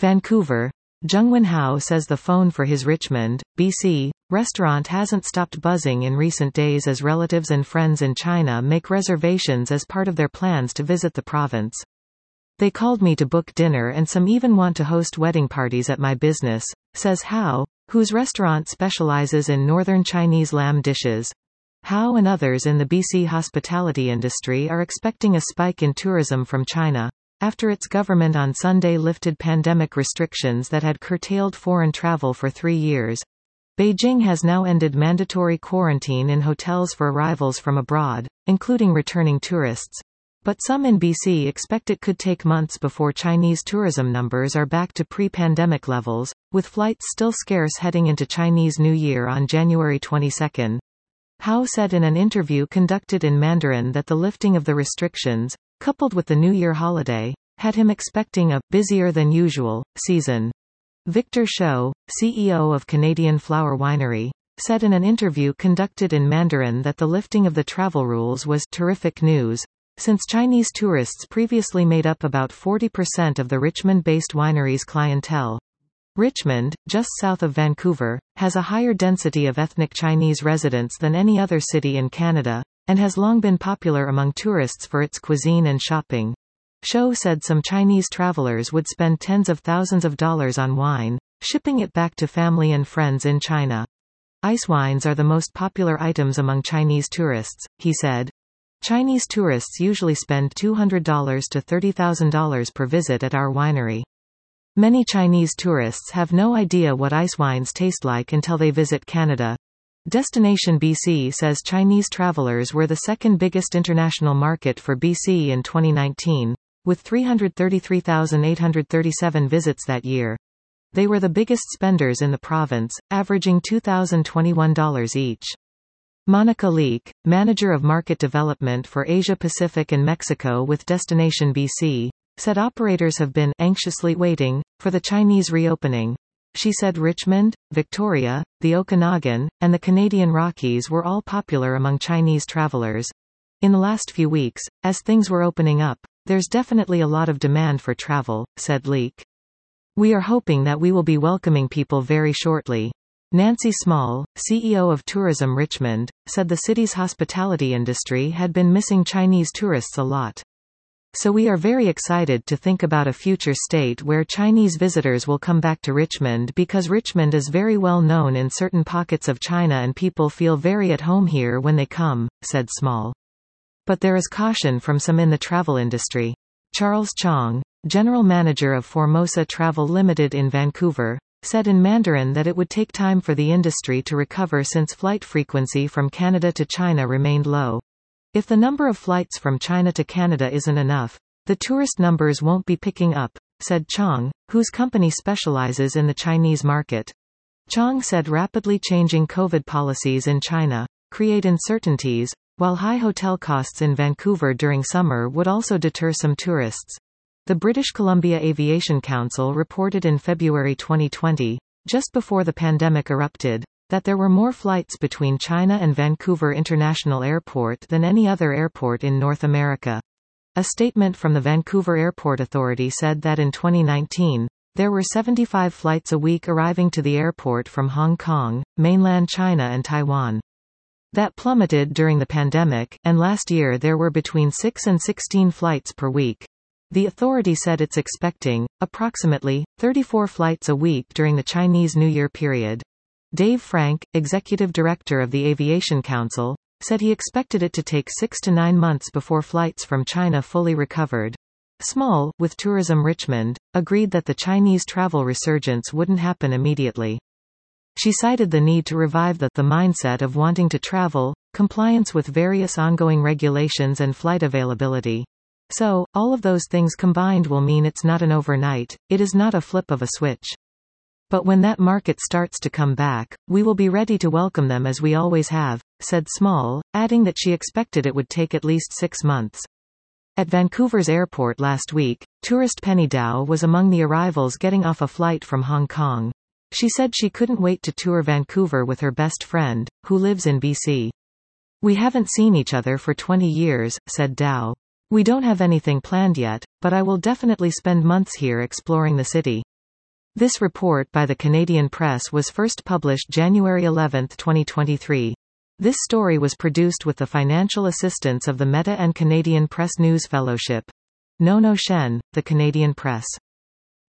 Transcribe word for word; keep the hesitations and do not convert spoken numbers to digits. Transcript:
Vancouver. Jungwon Hao says the phone for his Richmond, B C, restaurant hasn't stopped buzzing in recent days as relatives and friends in China make reservations as part of their plans to visit the province. They called me to book dinner and some even want to host wedding parties at my business, says Hao, whose restaurant specializes in northern Chinese lamb dishes. Hao and others in the B C hospitality industry are expecting a spike in tourism from China, after its government on Sunday lifted pandemic restrictions that had curtailed foreign travel for three years. Beijing has now ended mandatory quarantine in hotels for arrivals from abroad, including returning tourists. But some in B C expect it could take months before Chinese tourism numbers are back to pre-pandemic levels, with flights still scarce heading into Chinese New Year on January twenty-second. Hao said in an interview conducted in Mandarin that the lifting of the restrictions, coupled with the New Year holiday, had him expecting a busier-than-usual season. Victor Shou, C E O of Canadian Flower Winery, said in an interview conducted in Mandarin that the lifting of the travel rules was terrific news, since Chinese tourists previously made up about forty percent of the Richmond-based winery's clientele. Richmond, just south of Vancouver, has a higher density of ethnic Chinese residents than any other city in Canada, and has long been popular among tourists for its cuisine and shopping. Shou said some Chinese travelers would spend tens of thousands of dollars on wine, shipping it back to family and friends in China. Ice wines are the most popular items among Chinese tourists, he said. Chinese tourists usually spend two hundred dollars to thirty thousand dollars per visit at our winery. Many Chinese tourists have no idea what ice wines taste like until they visit Canada. Destination B C says Chinese travelers were the second biggest international market for B C in twenty nineteen, with three hundred thirty-three thousand eight hundred thirty-seven visits that year. They were the biggest spenders in the province, averaging two thousand twenty-one dollars each. Monica Leek, manager of market development for Asia Pacific and Mexico with Destination B C, said operators have been anxiously waiting for the Chinese reopening. She said Richmond, Victoria, the Okanagan, and the Canadian Rockies were all popular among Chinese travelers. In the last few weeks, as things were opening up, there's definitely a lot of demand for travel, said Leek. We are hoping that we will be welcoming people very shortly. Nancy Small, C E O of Tourism Richmond, said the city's hospitality industry had been missing Chinese tourists a lot. So we are very excited to think about a future state where Chinese visitors will come back to Richmond because Richmond is very well known in certain pockets of China and people feel very at home here when they come, said Small. But there is caution from some in the travel industry. Charles Chong, general manager of Formosa Travel Limited in Vancouver, said in Mandarin that it would take time for the industry to recover since flight frequency from Canada to China remained low. If the number of flights from China to Canada isn't enough, the tourist numbers won't be picking up, said Chong, whose company specializes in the Chinese market. Chong said rapidly changing COVID policies in China create uncertainties, while high hotel costs in Vancouver during summer would also deter some tourists. The British Columbia Aviation Council reported in February twenty twenty, just before the pandemic erupted, that there were more flights between China and Vancouver International Airport than any other airport in North America. A statement from the Vancouver Airport Authority said that in twenty nineteen, there were seventy-five flights a week arriving to the airport from Hong Kong, mainland China and Taiwan. That plummeted during the pandemic, and last year there were between six and sixteen flights per week. The authority said it's expecting approximately thirty-four flights a week during the Chinese New Year period. Dave Frank, executive director of the Aviation Council, said he expected it to take six to nine months before flights from China fully recovered. Small, with Tourism Richmond, agreed that the Chinese travel resurgence wouldn't happen immediately. She cited the need to revive the, the mindset of wanting to travel, compliance with various ongoing regulations and flight availability. So, all of those things combined will mean it's not an overnight, it is not a flip of a switch. But when that market starts to come back, we will be ready to welcome them as we always have, said Small, adding that she expected it would take at least six months. At Vancouver's airport last week, tourist Penny Dow was among the arrivals getting off a flight from Hong Kong. She said she couldn't wait to tour Vancouver with her best friend, who lives in B C. We haven't seen each other for twenty years, said Dow. We don't have anything planned yet, but I will definitely spend months here exploring the city. This report by the Canadian Press was first published January eleventh twenty twenty-three. This story was produced with the financial assistance of the Meta and Canadian Press News Fellowship. Nono Shen, The Canadian Press.